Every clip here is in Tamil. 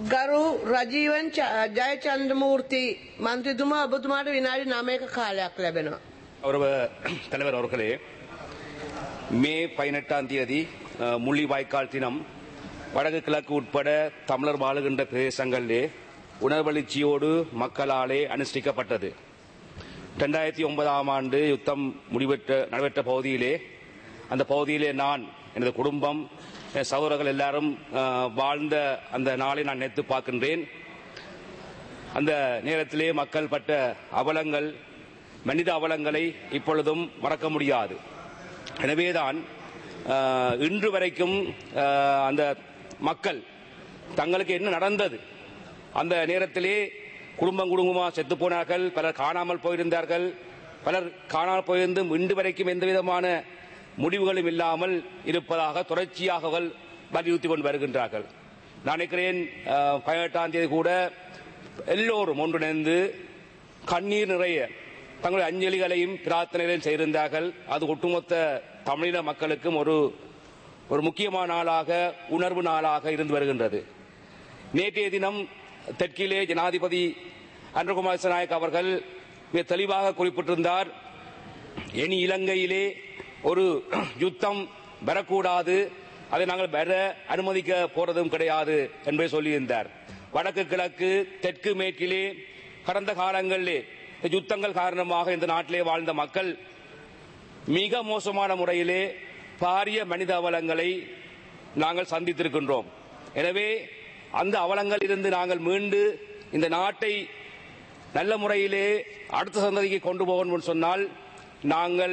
ගරු රජීවන් ජයචන්ද්‍රමූර්ති මන්ත්‍රීතුමා ඔබතුමාට විනාඩි 9ක කාලයක් ලැබෙනවා. கௌரவ தலைவர் அவர்களே, மே 18ஆம் தேதி முள்ளிவாய்க்கால் தினம் வடக்கு கிழக்கு உட்பட தமிழர் வாழுகின்ற பிரதேசங்களிலே உணர்வெழுச்சியோடு மக்களாலே அனுஷ்டிக்கப்பட்டது. 2009ஆம் ஆண்டு யுத்தம் நடைபெற்ற பகுதியிலே, அந்த பகுதியிலே நான், எனது குடும்பம், சகோதரர்கள் எல்லாரும் வாழ்ந்த அந்த நாளை நான் நினைத்து பார்க்கின்றேன். அந்த நேரத்திலே மக்கள் பட்ட அவலங்கள், மனித அவலங்களை இப்பொழுதும் மறக்க முடியாது. எனவேதான் இன்று வரைக்கும் அந்த மக்கள் தங்களுக்கு என்ன நடந்தது, அந்த நேரத்திலே குடும்பமாக செத்து போனார்கள், பலர் காணாமல் போயிருந்தார்கள், பலர் காணாமல் போயிருந்தும் இன்று வரைக்கும் எந்த விதமான முடிவுகளும் இல்லாமல் இருப்பதாக தொடர்ச்சியாக வலியுறுத்தி கொண்டு வருகின்றார்கள். நான் நினைக்கிறேன் 18ஆம் தேதி கூட எல்லோரும் ஒன்றிணைந்து கண்ணீர் நிறைய தங்களுடைய அஞ்சலிகளையும் பிரார்த்தனைகளையும் செய்திருந்தார்கள். அது ஒட்டுமொத்த தமிழீழ மக்களுக்கும் ஒரு முக்கியமான நாளாக, உணர்வு நாளாக இருந்து வருகின்றது. நேற்றைய தினம் தெற்கிலே ஜனாதிபதி அனுரகுமார் திசாநாயக்க அவர்கள் மிக தெளிவாக குறிப்பிட்டிருந்தார், இனி இலங்கையிலே ஒரு யுத்தம் வரக்கூடாது, அதை நாங்கள் வர அனுமதிக்க போறதும் கிடையாது என்பதை சொல்லியிருந்தார். வடக்கு கிழக்கு தெற்கு மேற்கிலே கடந்த காலங்களிலே யுத்தங்கள் காரணமாக இந்த நாட்டிலே வாழ்ந்த மக்கள் மிக மோசமான முறையிலே பாரிய மனித அவலங்களை நாங்கள் சந்தித்திருக்கின்றோம். எனவே அந்த அவலங்கள் இருந்து நாங்கள் மீண்டு இந்த நாட்டை நல்ல முறையிலே அடுத்த சந்ததிக்கு கொண்டு போகணும் சொன்னால், நாங்கள்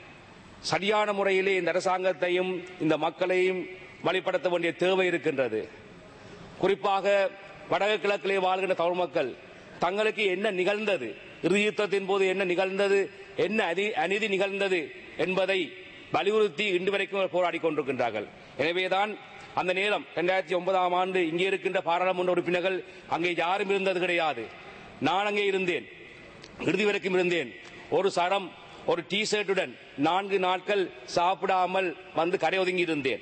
சரியான முறையிலே இந்த அரசாங்கத்தையும் இந்த மக்களையும் வழிபடுத்த வேண்டிய தேவை இருக்கின்றது. குறிப்பாக வடக்கு கிழக்கிலே வாழ்கின்ற தமிழ் மக்கள் தங்களுக்கு என்ன நிகழ்ந்தது, இறுதி யுத்தத்தின் போது என்ன நிகழ்ந்தது, என்ன அநீதி நிகழ்ந்தது என்பதை வலியுறுத்தி இன்று வரைக்கும் போராடி கொண்டிருக்கின்றார்கள். எனவேதான் அந்த நேரம் 2009ஆம் ஆண்டு இங்கே இருக்கின்ற பாராளுமன்ற உறுப்பினர்கள் அங்கே யாரும் இருந்தது கிடையாது. நான் அங்கே இருந்தேன், இறுதி வரைக்கும் இருந்தேன். ஒரு சரம், ஒரு டி ஷர்ட்டுடன் 4 நாட்கள் சாப்பிடாமல் வந்து கரை ஒதுங்கி இருந்தேன்.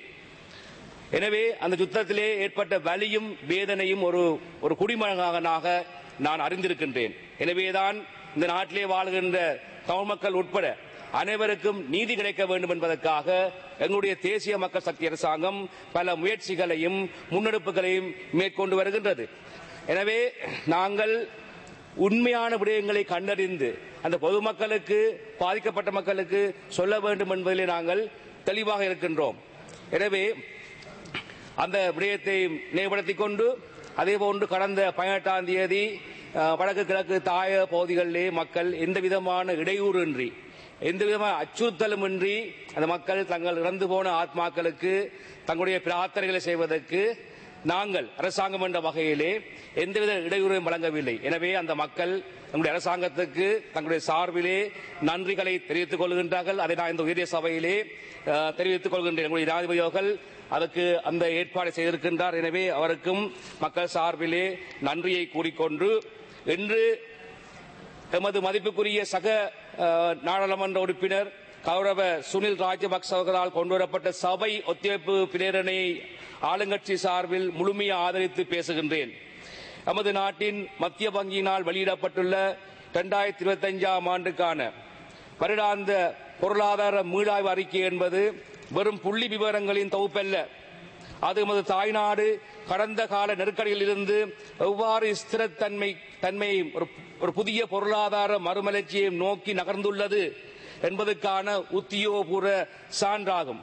எனவே அந்த யுத்தத்திலே ஏற்பட்ட வலியும் வேதனையும் ஒரு குடிமகனாக நான் அறிந்திருக்கின்றேன். எனவேதான் இந்த நாட்டிலே வாழ்கின்ற தமிழ் மக்கள் உட்பட அனைவருக்கும் நீதி கிடைக்க வேண்டும் என்பதற்காக எங்களுடைய தேசிய மக்கள் சக்தி அரசாங்கம் பல முயற்சிகளையும் முன்னெடுப்புகளையும் மேற்கொண்டு வருகின்றது. எனவே நாங்கள் உண்மையான விடயங்களை கண்டறிந்து அந்த பொதுமக்களுக்கு, பாதிக்கப்பட்ட மக்களுக்கு சொல்ல வேண்டும் என்பதிலே நாங்கள் தெளிவாக இருக்கின்றோம். எனவே அந்த விடயத்தை நினைவுபடுத்திக் கொண்டு, அதேபோன்று கடந்த 18ஆம் தேதி வடக்கு கிழக்கு தாய பகுதிகளிலே மக்கள் எந்த விதமான இடையூறின்றி, எந்த விதமான அச்சுறுத்தலும் இன்றி அந்த மக்கள் தங்கள் இறந்து போன ஆத்மாக்களுக்கு தங்களுடைய பிரார்த்தனைகளை செய்வதற்கு நாங்கள் அரசாங்கம் என்ற வகையிலே எந்தவித இடையூறையும் வழங்கவில்லை. எனவே அந்த மக்கள் நம்முடைய அரசாங்கத்துக்கு தங்களுடைய சார்பிலே நன்றிகளை தெரிவித்துக் கொள்கின்றார்கள். அதை நான் இந்த உயரிய சபையிலே தெரிவித்துக் கொள்கின்றேன். நம்முடைய ஜனாதிபதி அவர்கள் அதற்கு அந்த ஏற்பாடு செய்திருக்கின்றார். எனவே அவருக்கும் மக்கள் சார்பிலே நன்றியை கூறிக்கொண்டு, இன்று எமது மதிப்புக்குரிய சக நாடாளுமன்ற உறுப்பினர் கௌரவ சுனில் ராஜபக்ச அவர்களால் கொண்டுவரப்பட்ட சபை ஒத்துழைப்பு பிரேரணையை ஆளுங்கட்சி சார்பில் முழுமையாக ஆதரித்து பேசுகின்றேன். நமது நாட்டின் மத்திய வங்கியினால் வெளியிடப்பட்டுள்ள 2025ஆம் ஆண்டுக்கான வருடாந்த பொருளாதார மீளாய்வு அறிக்கை என்பது வெறும் புள்ளி விவரங்களின் தொகுப்பல்ல. அது நமது தாய்நாடு கடந்த கால நெருக்கடியில் இருந்து எவ்வாறு ஸ்திரத்தன்மை ஒரு புதிய பொருளாதார மறுமலர்ச்சியை நோக்கி நகர்ந்துள்ளது என்பதற்கான உத்தியோகபூர்வ சான்றாகும்.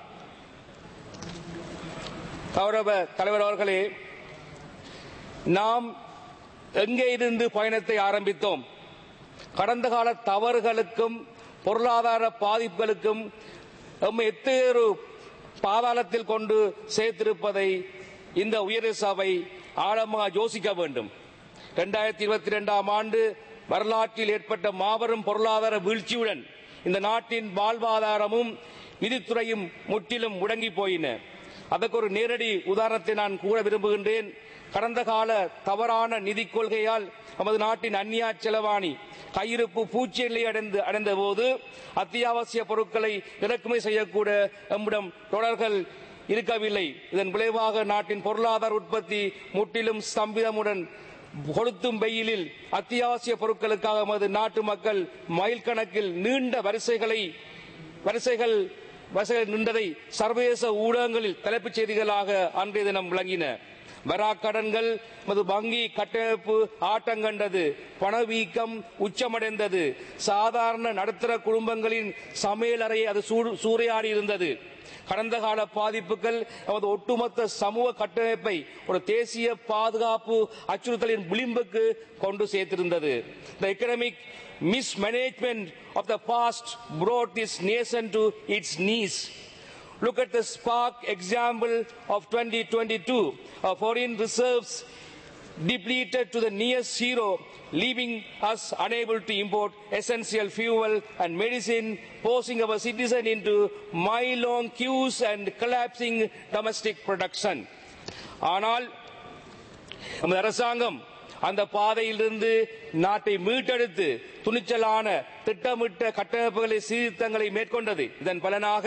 கௌரவ தலைவர் அவர்களே, நாம் எங்கே இருந்து பயணத்தை ஆரம்பித்தோம்? கடந்த கால தவறுகளுக்கும் பொருளாதார பாதிப்புகளுக்கும் எத்தனை பாதாளத்தில் கொண்டு சேர்த்திருப்பதை இந்த உயர் சபை ஆழமாக யோசிக்க வேண்டும். 2022ஆம் ஆண்டு வரலாற்றில் ஏற்பட்ட மாபெரும் பொருளாதார வீழ்ச்சியுடன் இந்த நாட்டின் வாழ்வாதாரமும் நிதித்துறையும் முற்றிலும் முடங்கி போயின. அதற்கு ஒரு நேரடி உதாரணத்தை நான் கூற விரும்புகின்றேன். கடந்த கால தவறான நிதி கொள்கையால் நமது நாட்டின் அந்நிய செலவாணி கையிருப்பு பூச்சியை அடைந்த போது அத்தியாவசிய பொருட்களை இறக்குமதி செய்யக்கூட நம்மிடம் டாலர்கள் இருக்கவில்லை. இதன் விளைவாக நாட்டின் பொருளாதார உற்பத்தி முற்றிலும் ஸ்தம்பிதமுடன் கொளுத்தும் வெயிலில் அத்தியாவசிய பொருட்களுக்காக நமது நாட்டு மக்கள் மைல் கணக்கில் நீண்ட வரிசைகள் நின்றதை சர்வதேச ஊடகங்களில் தலைப்புச் செய்திகளாக அன்றைய தினம் விளங்கின. வராக்கடன்கள் வங்கி கட்டமைப்பு ஆட்டங்கண்டது, பணவீக்கம் உச்சமடைந்தது, சாதாரண நடுத்தர குடும்பங்களின் சமையலறையை அது சூறையாடி இருந்தது. கடந்த கால பாதிப்புகள் நமது ஒட்டுமொத்த சமூக கட்டமைப்பை ஒரு தேசிய பாதுகாப்பு அச்சுறுத்தலின் விளிம்புக்கு கொண்டு சேர்த்திருந்தது. The economic mismanagement of the past brought this nation to its knees. Look at the stark example of 2022. Our foreign reserves depleted to the near zero, leaving us unable to import essential fuel and medicine, forcing our citizens into mile-long queues and collapsing domestic production. ஆனால் நமது அரசாங்கம் அந்த பாதையிலிருந்து நாட்டை மீட்டெடுத்து துணிச்சலான திட்டமிட்ட கட்டமைப்புகளை சீர்திருத்தங்களை மேற்கொண்டது. இதன் பலனாக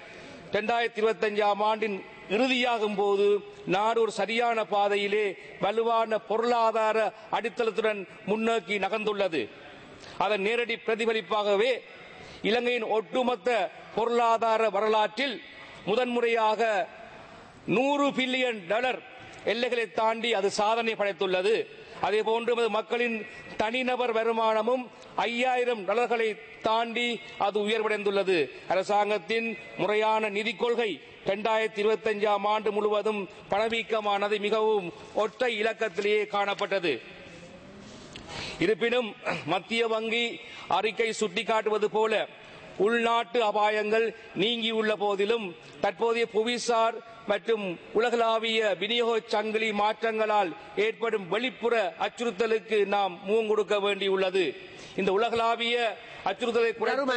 2025 ஆண்டின் இறுதியாகும் போது நாடு ஒரு சரியான பாதையிலே வலுவான பொருளாதார அடித்தளத்துடன் முன்னோக்கி நகர்ந்துள்ளது. அதன் நேரடி பிரதிபலிப்பாகவே இலங்கையின் ஒட்டுமொத்த பொருளாதார வரலாற்றில் முதன்முறையாக $100 பில்லியன் எல்லைகளை தாண்டி அது சாதனை படைத்துள்ளது. அதேபோன்று மக்களின் தனிநபர் வருமானமும் $5000 தாண்டி அது உயர்வடைந்துள்ளது. அரசாங்கத்தின் முறையான நிதி கொள்கை 2025 ஆண்டு முழுவதும் பணவீக்கமானது மிகவும் ஒற்றை இலக்கத்திலேயே காணப்பட்டது. இருப்பினும் மத்திய வங்கி அறிக்கை சுட்டிக்காட்டுவது போல உள்நாட்டு அபாயங்கள் நீங்கியுள்ள போதிலும் தற்போதைய புவிசார் மற்றும் உலகளாவிய விநியோக சங்கிலி மாற்றங்களால் ஏற்படும் வெளிப்புற அச்சுறுத்தலுக்கு நாம் முகம் கொடுக்க வேண்டியுள்ளது. இந்த உலகளாவிய அச்சுறுத்தலை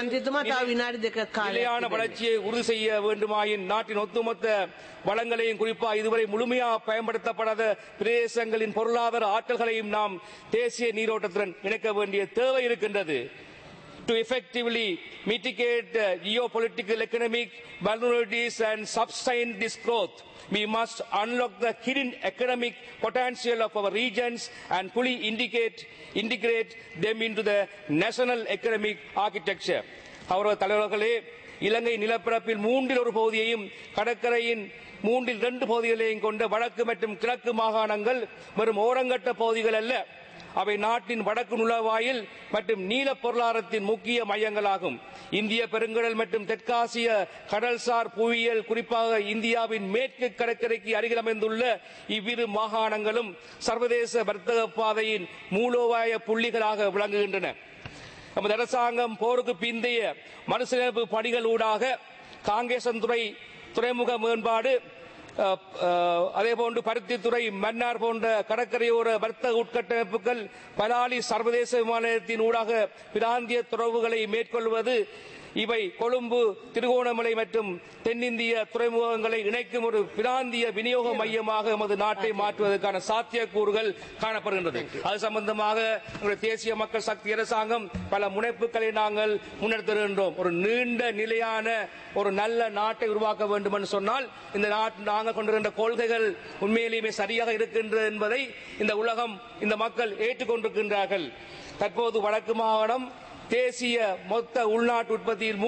நிலையான வளர்ச்சியை உறுதி செய்ய வேண்டுமாயின் நாட்டின் ஒட்டுமொத்த வளங்களையும் குறிப்பாக இதுவரை முழுமையாக பயன்படுத்தப்படாத பிரதேசங்களின் பொருளாதார ஆற்றல்களையும் நாம் தேசிய நீரோட்டத்துடன் இணைக்க வேண்டிய தேவை இருக்கின்றது. To effectively mitigate geopolitical, economic vulnerabilities and sustain this growth, we must unlock the hidden economic potential of our regions and fully integrate them into the national economic architecture. அவரது தலைவர்களே, இலங்கை நிலப்பரப்பில் 1/3 பகுதியையும் கடற்கரையின் 2 பகுதிகளையும் கொண்ட வடக்கு மற்றும் கிழக்கு மாகாணங்கள் வெறும் ஓரங்கட்ட பகுதிகள் அல்ல, அவை நாட்டின் வடக்கு நுழைவாயில் மற்றும் நீல பொருளாதாரத்தின் முக்கிய மையங்களாகும். இந்திய பெருங்கடல் மற்றும் தெற்காசிய கடல்சார் புவியியல் குறிப்பாக இந்தியாவின் மேற்கு கடற்கரைக்கு அருகில் அமைந்துள்ள இவ்விரு மாகாணங்களும் சர்வதேச வர்த்தக பாதையின் மூலோபாய புள்ளிகளாக விளங்குகின்றன. நமது அரசாங்கம் போருக்கு பிந்தைய மறுசீரமைப்பு பணிகளூடாக காங்கேசன்துறை துறைமுக மேம்பாடு, அதேபோன்று பருத்தித்துறை, மன்னார் போன்ற கடற்கரையோர வர்த்தக உட்கட்டமைப்புகள், பலாலி சர்வதேச விமான நிலையத்தின் ஊடாக பிராந்திய தொடர்புகளை மேற்கொள்வது, இவை கொழும்பு, திருகோணமலை மற்றும் தென்னிந்திய துறைமுகங்களை இணைக்கும் ஒரு பிராந்திய விநியோக மையமாக நமது நாட்டை மாற்றுவதற்கான சாத்தியக்கூறுகள் காணப்படுகின்றது. அது சம்பந்தமாக தேசிய மக்கள் சக்தி அரசாங்கம் பல முனைப்புகளை நாங்கள் முன்னெடுத்திருக்கின்றோம். ஒரு நீண்ட நிலையான ஒரு நல்ல நாட்டை உருவாக்க வேண்டும் என்று சொன்னால் இந்த நாங்கள் கொண்டிருக்கின்ற கொள்கைகள் உண்மையிலேயே சரியாக இருக்கின்றது என்பதை இந்த உலகம், இந்த மக்கள் ஏற்றுக்கொண்டிருக்கின்றார்கள். தற்போது வடக்கு மாகாணம் தேசிய மொத்த உள்நாட்டு உற்பத்தியில்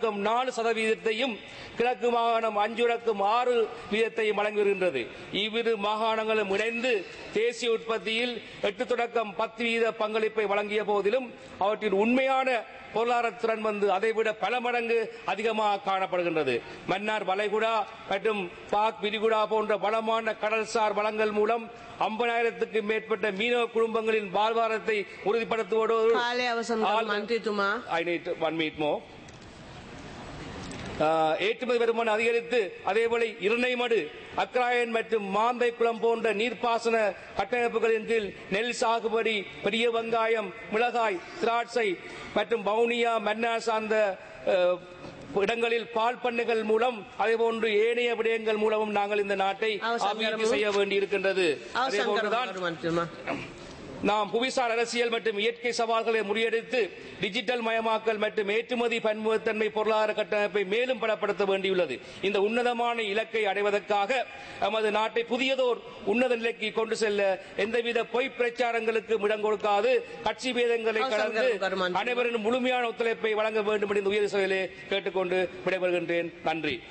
3.4%, கிழக்கு மாகாணம் 5.6% வழங்கி வருகின்றது. இவ்விரு மாகாணங்களும் இணைந்து தேசிய உற்பத்தியில் 8.10% பங்களிப்பை வழங்கிய போதிலும் அவற்றின் உண்மையான பொருளாதார திறன் அதைவிட பல மடங்கு அதிகமாக காணப்படுகின்றது. மன்னார் வளைகுடா மற்றும் பாக் விரிகுடா போன்ற வளமான கடல்சார் வளங்கள் மூலம் 50,000க்கும் மேற்பட்ட மீனவ குடும்பங்களின் வாழ்வாதாரத்தை உறுதிப்படுத்துவதோடு ஏற்றுமதி வருமானம் அதிகரித்து அதேபோல இரணைமடு, அக்ராயன் மற்றும் மாந்தை குளம் போன்ற நீர்ப்பாசன கட்டமைப்புகளின் கீழ் நெல் சாகுபடி, பெரிய வெங்காயம், மிளகாய், திராட்சை மற்றும் வவுனியா, மன்னார் சார்ந்த இடங்களில் பால் பண்ணைகள் மூலம் அதேபோன்று ஏனைய விடயங்கள் மூலமும் நாங்கள் இந்த நாட்டை அபிவிருத்தி செய்ய வேண்டியிருக்கின்றது. அதேபோன்றுதான் நாம் புவிசார் அரசியல் மற்றும் இயற்கை சவால்களை முறியடித்து டிஜிட்டல் மயமாக்கல் மற்றும் ஏற்றுமதி பன்முகத்தன்மை பொருளாதார கட்டமைப்பை மேலும் பலப்படுத்த வேண்டியுள்ளது. இந்த உன்னதமான இலக்கை அடைவதற்காக நமது நாட்டை புதியதோர் உன்னத நிலைக்கு கொண்டு செல்ல எந்தவித பொய் பிரச்சாரங்களுக்கு இடம் கொடுக்காது கட்சி பேதங்களை கடந்து அனைவரின் முழுமையான ஒத்துழைப்பை வழங்க வேண்டும் என்று உயர் சபையிலே கேட்டுக்கொண்டு விடைபெறுகின்றேன். நன்றி.